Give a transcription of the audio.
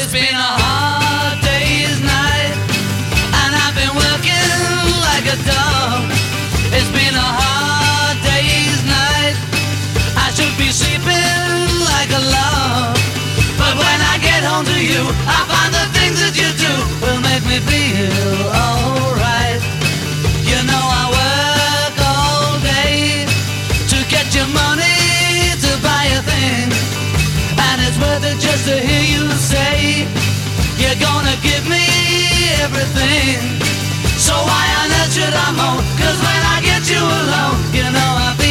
It's been a hard day's night, and I've been working like a dog. It's been a hard day's night, I should be sleeping like a log. But when I get home to you, I find the things that you do will make me feel alright. You know I work all day to get your money to buy a thing, and it's worth it just to hear you say you're gonna give me everything. So why on earth should I moan? 'Cause when I get you alone, you know I feel